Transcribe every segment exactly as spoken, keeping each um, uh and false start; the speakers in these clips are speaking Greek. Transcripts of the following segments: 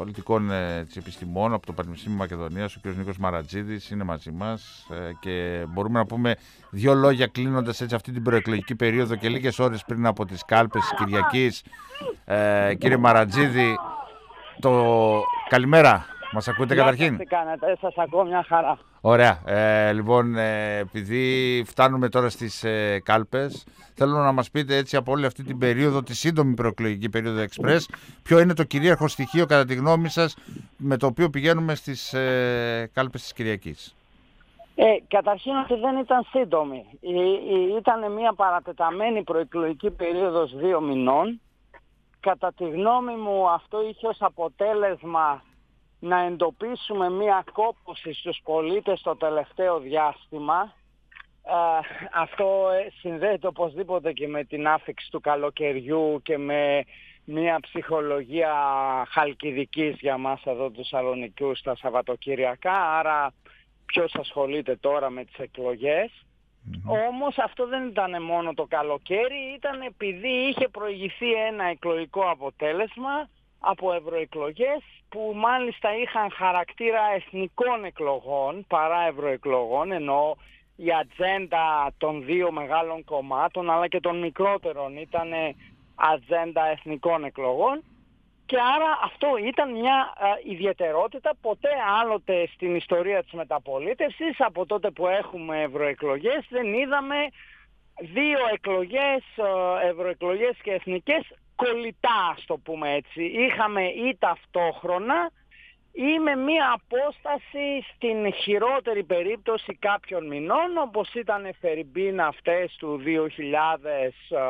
πολιτικών ε, επιστημών από το Πανεπιστήμιο Μακεδονίας, ο κ. Νίκος Μαρατζίδης, είναι μαζί μας ε, και μπορούμε να πούμε δύο λόγια κλείνοντας έτσι αυτή την προεκλογική περίοδο και λίγες ώρες πριν από τις κάλπες της Κυριακής. Ε, κύριε Μαρατζίδη, το... καλημέρα. Μας ακούτε καταρχήν? Τι κάνετε, σας ακούω μια χαρά. Ωραία. Ε, λοιπόν, ε, επειδή φτάνουμε τώρα στις ε, κάλπες, θέλω να μας πείτε έτσι από όλη αυτή την περίοδο, τη σύντομη προεκλογική περίοδο Express, ποιο είναι το κυρίαρχο στοιχείο κατά τη γνώμη σας με το οποίο πηγαίνουμε στις ε, κάλπες της Κυριακής? Ε, καταρχήν ότι δεν ήταν σύντομη. Ήταν μια παρατεταμένη προεκλογική περίοδος δύο μηνών. Κατά τη γνώμη μου αυτό είχε ως αποτέλεσμα να εντοπίσουμε μία κόπωση στους πολίτες το τελευταίο διάστημα. Ε, αυτό συνδέεται οπωσδήποτε και με την άφιξη του καλοκαιριού και με μία ψυχολογία χαλκιδικής για μας εδώ τους Σαλονικιούς τα Σαββατοκυριακά, άρα ποιος ασχολείται τώρα με τις εκλογές. Mm-hmm. Όμως αυτό δεν ήταν μόνο το καλοκαίρι, ήταν επειδή είχε προηγηθεί ένα εκλογικό αποτέλεσμα από ευρωεκλογές που μάλιστα είχαν χαρακτήρα εθνικών εκλογών παρά ευρωεκλογών, ενώ η ατζέντα των δύο μεγάλων κομμάτων αλλά και των μικρότερων ήταν ατζέντα εθνικών εκλογών, και άρα αυτό ήταν μια α, ιδιαιτερότητα. Ποτέ άλλοτε στην ιστορία της μεταπολίτευσης, από τότε που έχουμε ευρωεκλογές, δεν είδαμε δύο εκλογές, ευρωεκλογές και εθνικές, κολλητά, ας το πούμε έτσι. Είχαμε ή ταυτόχρονα ή με μία απόσταση στην χειρότερη περίπτωση κάποιων μηνών, όπως ήταν φερειμπίν αυτές του δύο χιλιάδες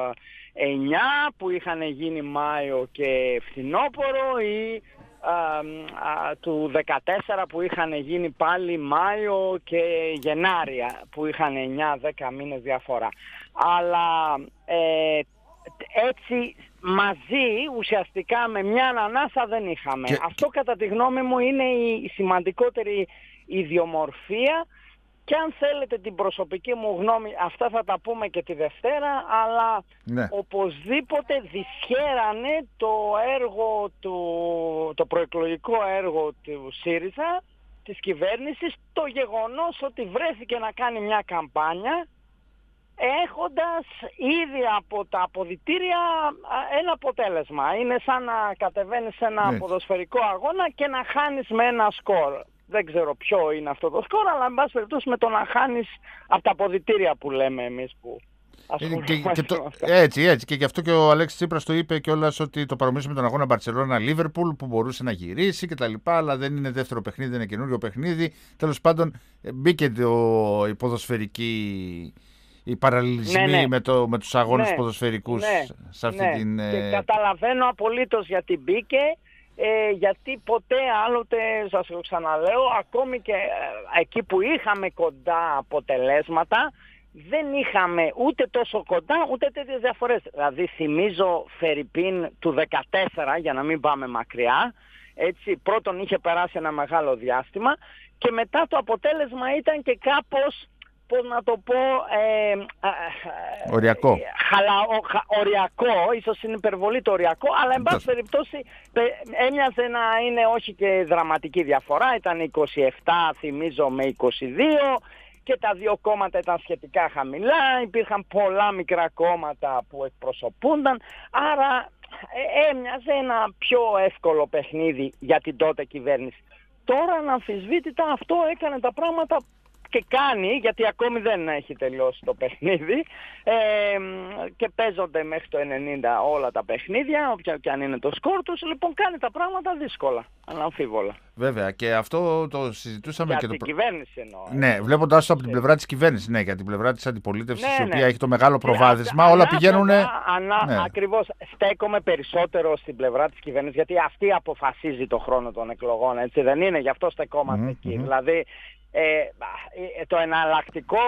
εννιά που είχαν γίνει Μάιο και φθινόπωρο, ή α, α, του δεκατέσσερα που είχαν γίνει πάλι Μάιο και Γενάρη, που είχαν εννιά δέκα μήνες διαφορά. Αλλά ε, έτσι μαζί ουσιαστικά με μια ανάσα δεν είχαμε. Και... αυτό κατά τη γνώμη μου είναι η σημαντικότερη ιδιομορφία, και αν θέλετε την προσωπική μου γνώμη, αυτά θα τα πούμε και τη Δευτέρα, αλλά ναι, οπωσδήποτε δυσχέρανε το έργο του, το προεκλογικό έργο του ΣΥΡΙΖΑ, της κυβέρνησης, το γεγονός ότι βρέθηκε να κάνει μια καμπάνια έχοντας ήδη από τα αποδυτήρια ένα αποτέλεσμα. Είναι σαν να κατεβαίνεις σε ένα ναι. ποδοσφαιρικό αγώνα και να χάνεις με ένα σκορ. Δεν ξέρω ποιο είναι αυτό το σκορ, αλλά εν πάση περιπτώσει με το να χάνεις από τα αποδυτήρια που λέμε εμείς που ασχολούμαστε. Και, και το, έτσι, έτσι. Και γι' αυτό και ο Αλέξης Τσίπρας το είπε κιόλας, ότι το παρομοίωσε με τον αγώνα Μπαρτσελόνα-Λίβερπουλ που μπορούσε να γυρίσει κτλ. Αλλά δεν είναι δεύτερο παιχνίδι, δεν είναι καινούριο παιχνίδι. Τέλος πάντων, μπήκε το, η ποδοσφαιρική. Οι παραλληλισμοί ναι, ναι. με, το, με τους αγώνες ναι, ποδοσφαιρικούς ναι, σε αυτή ναι. την... Και καταλαβαίνω απολύτως γιατί μπήκε, ε, γιατί ποτέ άλλοτε, σας το ξαναλέω, ακόμη και ε, εκεί που είχαμε κοντά αποτελέσματα, δεν είχαμε ούτε τόσο κοντά, ούτε τέτοιες διαφορές. Δηλαδή θυμίζω φερειπίν του δεκατέσσερα, για να μην πάμε μακριά, έτσι, πρώτον είχε περάσει ένα μεγάλο διάστημα και μετά το αποτέλεσμα ήταν και κάπως, πώς να το πω, ε, ε, οριακό. Ε, χαλα, χα, οριακό, ίσως είναι υπερβολή το οριακό, αλλά εν πάση περιπτώσει έμοιαζε να είναι όχι και δραματική διαφορά, ήταν είκοσι επτά θυμίζω με είκοσι δύο και τα δύο κόμματα ήταν σχετικά χαμηλά, υπήρχαν πολλά μικρά κόμματα που εκπροσωπούνταν, άρα ε, έμοιαζε ένα πιο εύκολο παιχνίδι για την τότε κυβέρνηση. Τώρα αναμφισβήτητα αυτό έκανε τα πράγματα και κάνει, γιατί ακόμη δεν έχει τελειώσει το παιχνίδι, ε, και παίζονται μέχρι το ενενήντα όλα τα παιχνίδια, όποια και αν είναι το σκορ τους, λοιπόν κάνει τα πράγματα δύσκολα, αναμφίβολα. Βέβαια, και αυτό το συζητούσαμε για και την το... κυβέρνηση εννοώ. Ναι, βλέποντας το από την πλευρά της κυβέρνησης, ναι, για την πλευρά της αντιπολίτευσης, ναι, η οποία ναι. έχει το μεγάλο προβάδισμα, και όλα ανά, πηγαίνουν... Ανά, ναι. Ακριβώς, στέκομαι περισσότερο στην πλευρά της κυβέρνησης, γιατί αυτή αποφασίζει το χρόνο των εκλογών, έτσι δεν είναι, γι' αυτό στεκόμαστε mm-hmm, εκεί. Mm-hmm. Δηλαδή, Ε, το εναλλακτικό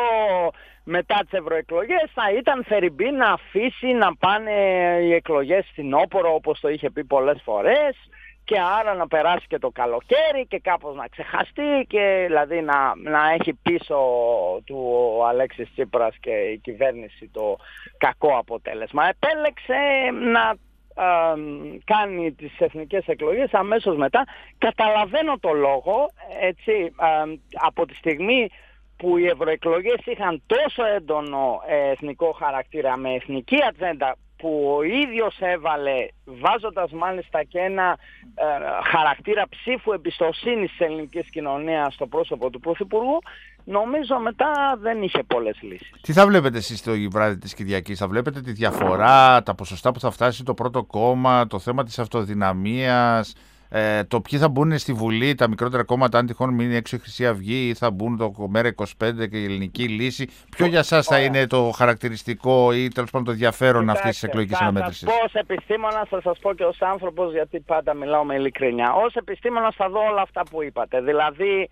μετά τις ευρωεκλογές θα ήταν φερειμπή να αφήσει να πάνε οι εκλογές φθινόπωρο, όπως το είχε πει πολλές φορές, και άρα να περάσει και το καλοκαίρι και κάπως να ξεχαστεί, και δηλαδή να, να έχει πίσω του ο Αλέξης Τσίπρας και η κυβέρνηση το κακό αποτέλεσμα. Επέλεξε να ε, κάνει τις εθνικές εκλογές αμέσως μετά. Καταλαβαίνω το λόγο, έτσι, ε, από τη στιγμή που οι ευρωεκλογές είχαν τόσο έντονο ε, εθνικό χαρακτήρα με εθνική ατζέντα, που ο ίδιος έβαλε, βάζοντας μάλιστα και ένα ε, χαρακτήρα ψήφου εμπιστοσύνης της ελληνικής κοινωνίας στο πρόσωπο του Πρωθυπουργού, νομίζω μετά δεν είχε πολλές λύσεις. Τι θα βλέπετε εσείς το βράδυ της Κυριακής? Θα βλέπετε τη διαφορά, τα ποσοστά που θα φτάσει το πρώτο κόμμα, το θέμα της αυτοδυναμίας, ε, το ποιοι θα μπουν στη Βουλή, τα μικρότερα κόμματα, αν τυχόν μείνει έξω η Χρυσή Αυγή, ή θα μπουν το ΜΕΡΑ είκοσι πέντε και η Ελληνική Λύση? Ποιο για σας θα είναι το χαρακτηριστικό ή τέλος πάντων το ενδιαφέρον αυτής της εκλογικής αναμέτρησης? Θα σας πω ως επιστήμονας, θα σας πω και ως άνθρωπος, γιατί πάντα μιλάω με ειλικρίνεια. Ως επιστήμονας θα δω όλα αυτά που είπατε. Δηλαδή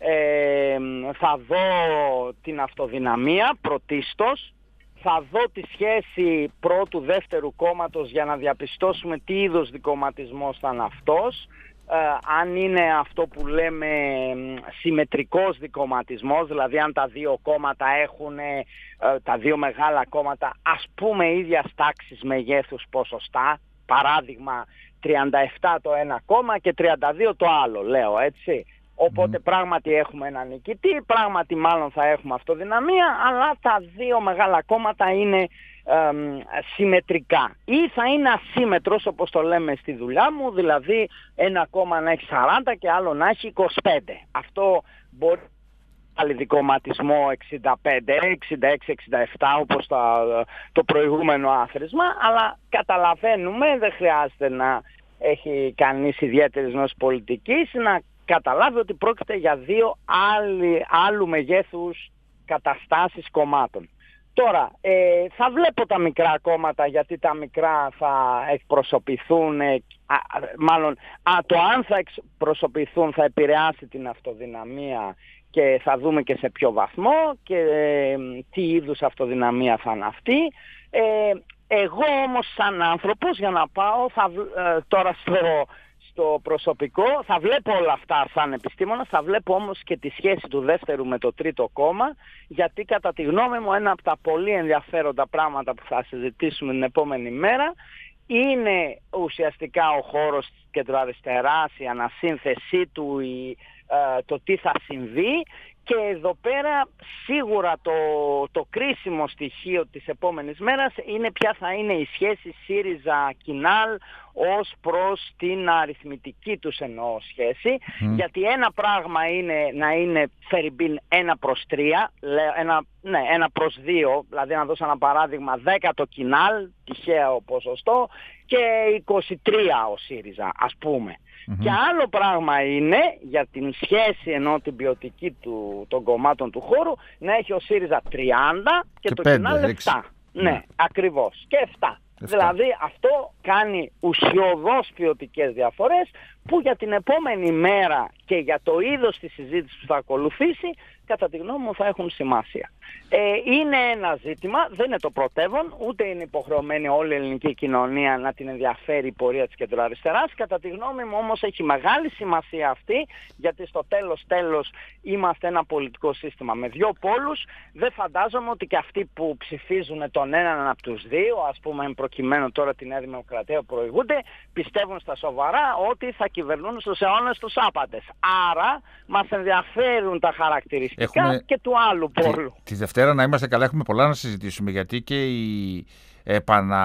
ε, θα δω την αυτοδυναμία πρωτίστως, θα δω τη σχέση πρώτου-δεύτερου κόμματος για να διαπιστώσουμε τι είδους δικομματισμός θα είναι αυτός, ε, αν είναι αυτό που λέμε συμμετρικός δικομματισμός, δηλαδή αν τα δύο κόμματα έχουν, ε, τα δύο μεγάλα κόμματα, ας πούμε ίδιας τάξης μεγέθους ποσοστά, παράδειγμα τριάντα επτά το ένα κόμμα και τριάντα δύο το άλλο, λέω έτσι. Οπότε mm. πράγματι έχουμε έναν νικητή, πράγματι μάλλον θα έχουμε αυτοδυναμία, αλλά τα δύο μεγάλα κόμματα είναι ε, συμμετρικά. Ή θα είναι ασύμετρος, όπως το λέμε στη δουλειά μου, δηλαδή ένα κόμμα να έχει σαράντα και άλλο να έχει είκοσι πέντε. Αυτό μπορεί να έχει δικομματισμό εξήντα πέντε, εξήντα έξι, εξήντα επτά όπως το, το προηγούμενο άθροισμα, αλλά καταλαβαίνουμε, δεν χρειάζεται να έχει κανείς ιδιαίτερης γνώσης πολιτικής, να καταλάβει ότι πρόκειται για δύο άλλοι, άλλου μεγέθους καταστάσεις κομμάτων. Τώρα, ε, θα βλέπω τα μικρά κόμματα, γιατί τα μικρά θα εκπροσωπηθούν, ε, α, μάλλον α, το αν θα εκπροσωπηθούν θα επηρεάσει την αυτοδυναμία και θα δούμε και σε ποιο βαθμό και ε, τι είδους αυτοδυναμία θα είναι αυτή. Ε, εγώ όμως σαν άνθρωπος, για να πάω θα, ε, τώρα στο... στο προσωπικό, θα βλέπω όλα αυτά σαν επιστήμονας, θα βλέπω όμως και τη σχέση του δεύτερου με το τρίτο κόμμα, γιατί κατά τη γνώμη μου ένα από τα πολύ ενδιαφέροντα πράγματα που θα συζητήσουμε την επόμενη μέρα είναι ουσιαστικά ο χώρος της κεντροαριστεράς, η ανασύνθεσή του, η, ε, το τι θα συμβεί. Και εδώ πέρα σίγουρα το, το κρίσιμο στοιχείο της επόμενης μέρας είναι ποια θα είναι η σχέση ΣΥΡΙΖΑ-Κινάλ ως προς την αριθμητική τους εννοώ σχέση. Mm. Γιατί ένα πράγμα είναι να είναι φερειμπίν ένα προς τρία, ένα, ναι, ένα προς δύο, δηλαδή να δώσω ένα παράδειγμα, δέκα το Κινάλ, τυχαίο ποσοστό, και είκοσι τρία ο ΣΥΡΙΖΑ, ας πούμε. Mm-hmm. Και άλλο πράγμα είναι για την σχέση ενώ την ποιοτική του, των κομμάτων του χώρου να έχει ο ΣΥΡΙΖΑ τριάντα και, και το Κινάλ επτά. Ναι, mm. ακριβώς. Και επτά. Δηλαδή αυτό κάνει ουσιωδώς ποιοτικές διαφορές που για την επόμενη μέρα και για το είδος της συζήτησης που θα ακολουθήσει κατά τη γνώμη μου θα έχουν σημασία. Ε, είναι ένα ζήτημα, δεν είναι το πρωτεύον, ούτε είναι υποχρεωμένη όλη η ελληνική κοινωνία να την ενδιαφέρει η πορεία της κεντροαριστεράς. Κατά τη γνώμη μου όμως έχει μεγάλη σημασία αυτή, γιατί στο τέλος τέλος είμαστε ένα πολιτικό σύστημα με δύο πόλους. Δεν φαντάζομαι ότι και αυτοί που ψηφίζουν τον έναν από τους δύο, ας πούμε προκειμένου τώρα τη Νέα Δημοκρατία που προηγούνται, πιστεύουν στα σοβαρά ότι θα κυβερνούν στους αιώνες τους άπαντες. Άρα μας ενδιαφέρουν τα χαρακτηριστικά Έχουμε... και του άλλου πόλου. Τη, τη Δευτέρα να είμαστε καλά, έχουμε πολλά να συζητήσουμε, γιατί και η, επανα...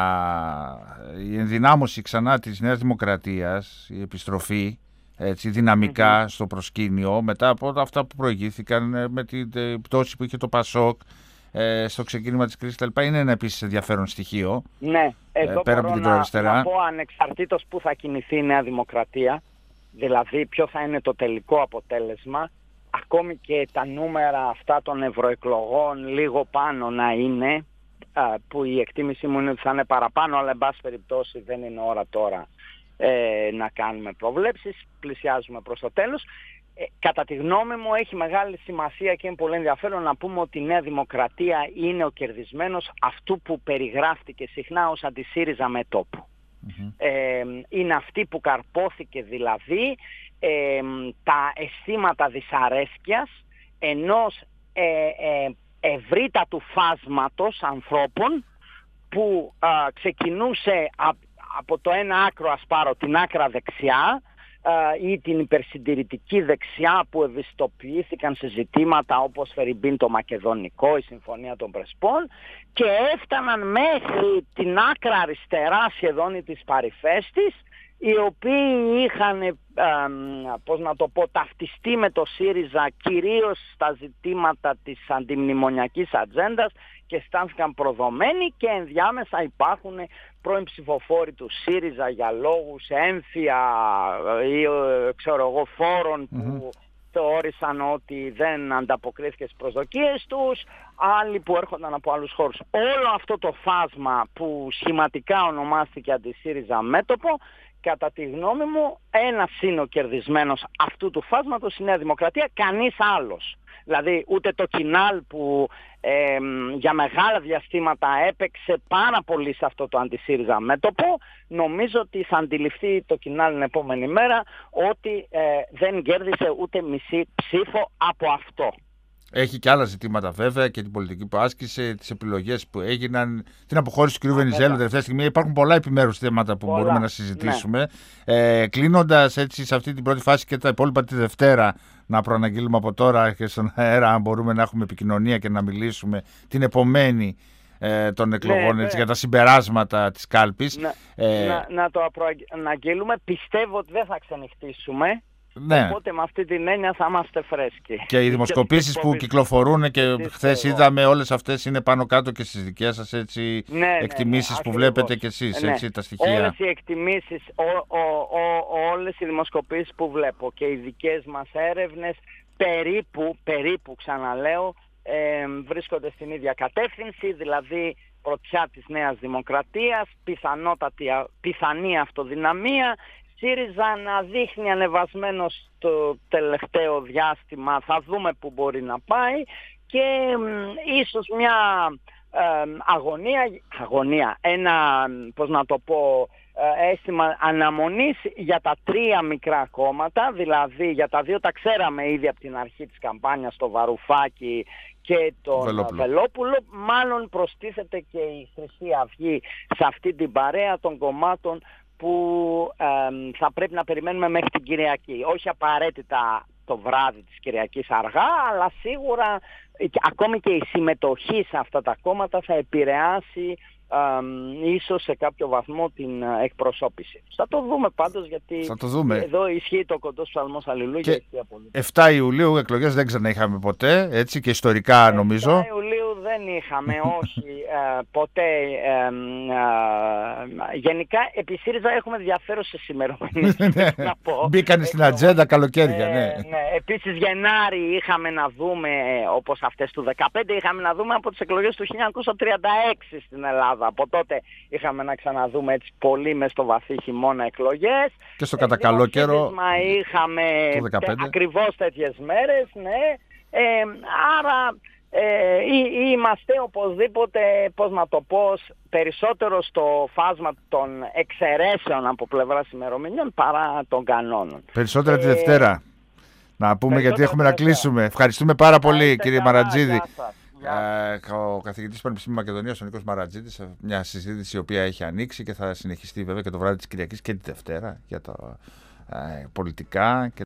η ενδυνάμωση ξανά της Νέας Δημοκρατίας, η επιστροφή έτσι, δυναμικά mm-hmm. στο προσκήνιο, μετά από αυτά που προηγήθηκαν με την πτώση που είχε το ΠΑΣΟΚ ε, στο ξεκίνημα της κρίσης κτλ. Είναι ένα επίσης ενδιαφέρον στοιχείο. Ναι, εδώ ε, πέρα μπορώ από την να, να πω ανεξαρτήτως που θα κινηθεί η Νέα Δημοκρατία, δηλαδή ποιο θα είναι το τελικό αποτέλεσμα, ακόμη και τα νούμερα αυτά των ευρωεκλογών λίγο πάνω να είναι, που η εκτίμηση μου είναι ότι θα είναι παραπάνω, αλλά εν πάση περιπτώσει δεν είναι ώρα τώρα ε, να κάνουμε προβλέψεις, πλησιάζουμε προς το τέλος. Ε, κατά τη γνώμη μου έχει μεγάλη σημασία και είναι πολύ ενδιαφέρον να πούμε ότι η Νέα Δημοκρατία είναι ο κερδισμένος αυτού που περιγράφτηκε συχνά ως αντισύριζα μετώπου. Mm-hmm. Ε, είναι αυτή που καρπόθηκε δηλαδή ε, τα αισθήματα δυσαρέσκειας ενός ε, ε, ευρύτατου φάσματος ανθρώπων που α, ξεκινούσε α, από το ένα άκρο, ας πάρω την άκρα δεξιά ή την υπερσυντηρητική δεξιά που ευαισθητοποιήθηκαν σε ζητήματα όπως φερειμπίν το μακεδονικό, η Συμφωνία των Πρεσπών, και έφταναν μέχρι την άκρα αριστερά σχεδόν της παρυφέστης, οι οποίοι είχαν, ε, πώς να το πω, ταυτιστεί με το ΣΥΡΙΖΑ κυρίως στα ζητήματα της αντιμνημονιακής ατζέντας και αισθάνθηκαν προδομένοι, και ενδιάμεσα υπάρχουν πρώην ψηφοφόροι του ΣΥΡΙΖΑ για λόγους έμφυα ή ξέρω εγώ φόρων που mm-hmm. θεώρησαν ότι δεν ανταποκρίθηκε στις προσδοκίες τους, άλλοι που έρχονταν από άλλους χώρους. Όλο αυτό το φάσμα που σχηματικά ονομάστηκε αντι-ΣΥΡΙΖΑ μέτωπο, κατά τη γνώμη μου, ένας είναι ο κερδισμένος αυτού του φάσματος, η Νέα Δημοκρατία, κανείς άλλος. Δηλαδή ούτε το Κινάλ που ε, για μεγάλα διαστήματα έπαιξε πάρα πολύ σε αυτό το αντι-ΣΥΡΙΖΑ μέτωπο, νομίζω ότι θα αντιληφθεί το Κινάλ την επόμενη μέρα ότι ε, δεν κέρδισε ούτε μισή ψήφο από αυτό. Έχει και άλλα ζητήματα βέβαια, και την πολιτική που άσκησε, τις επιλογές που έγιναν, την αποχώρηση του κ. Βενιζέλου τελευταία στιγμή. Υπάρχουν πολλά επιμέρους θέματα που πολλά, μπορούμε να συζητήσουμε. Ναι. Ε, κλείνοντας έτσι σε αυτή την πρώτη φάση και τα υπόλοιπα τη Δευτέρα, να προαναγγείλουμε από τώρα και στον αέρα, αν μπορούμε να έχουμε επικοινωνία και να μιλήσουμε την επομένη ε, των εκλογών, ναι, έτσι, ναι. για τα συμπεράσματα της κάλπης. Να, ε, να, να το προαναγγείλουμε. Πιστεύω ότι δεν θα ξενυχτήσουμε. Ναι. Οπότε με αυτή την έννοια θα είμαστε φρέσκοι. Και οι δημοσκοπήσεις που κυκλοφορούν και χθες είδαμε, όλες αυτές είναι πάνω κάτω και στις δικές σας, έτσι, ναι, εκτιμήσεις, ναι, ναι, που βλέπετε κι εσείς, ναι. έτσι, τα στοιχεία. Όλες οι εκτιμήσεις, ο, ο, ο, όλες οι δημοσκοπήσεις που βλέπω και οι δικές μας έρευνες περίπου, περίπου ξαναλέω, ε, βρίσκονται στην ίδια κατεύθυνση, δηλαδή πρωτιά της Νέας Δημοκρατίας, πιθανότατη, πιθανή αυτοδυναμία, ΣΥΡΙΖΑ να δείχνει ανεβασμένο στο τελευταίο διάστημα, θα δούμε που μπορεί να πάει, και μ, ίσως μια ε, αγωνία, αγωνία, ένα, πώς να το πω, ε, αίσθημα αναμονής για τα τρία μικρά κόμματα, δηλαδή για τα δύο τα ξέραμε ήδη από την αρχή της καμπάνιας, το Βαρουφάκη και τον Βελόπουλο. Βελόπουλο. Μάλλον προστίθεται και η Χρυσή Αυγή σε αυτή την παρέα των κομμάτων που ε, θα πρέπει να περιμένουμε μέχρι την Κυριακή. Όχι απαραίτητα το βράδυ της Κυριακής αργά, αλλά σίγουρα ε, ακόμη και η συμμετοχή σε αυτά τα κόμματα θα επηρεάσει ε, ίσως σε κάποιο βαθμό την ε, εκπροσώπηση. Θα το δούμε πάντως, γιατί θα το δούμε. Εδώ ισχύει το κοντός ψαλμός Αλληλούια. Και εφτά Ιουλίου εκλογές δεν ξανά είχαμε ποτέ, έτσι, και ιστορικά νομίζω. εφτά Ιουλίου δεν είχαμε, όχι, ε, ποτέ. Ε, ε, γενικά, επί ΣΥΡΙΖΑ έχουμε ενδιαφέρουσες ημερομηνίες. Μπήκανε στην ατζέντα καλοκαίρια, ναι. Ε, ναι. Επίσης, Γενάρη είχαμε να δούμε, όπως αυτές του δεκαπέντε, είχαμε να δούμε από τις εκλογές του χίλια εννιακόσια τριάντα έξι στην Ελλάδα. Από τότε είχαμε να ξαναδούμε έτσι πολύ μες στο βαθύ χειμώνα εκλογές. Και στο κατά καλό καιρό είχαμε ακριβώς τέτοιες μέρες, ναι. Ε, άρα ε, είμαστε οπωσδήποτε, πώς να το πω, περισσότερο στο φάσμα των εξαιρέσεων από πλευράς ημερομηνιών παρά των κανόνων. Περισσότερα τη Δευτέρα. Να πούμε, γιατί έχουμε να κλείσουμε. Ευχαριστούμε πάρα πολύ, κύριε Μαρατζίδη. Uh, ο καθηγητής Πανεπιστημίου Μακεδονίας, ο Νίκος Μαρατζίδης, μια συζήτηση η οποία έχει ανοίξει και θα συνεχιστεί βέβαια και το βράδυ της Κυριακής και τη Δευτέρα για τα uh, πολιτικά.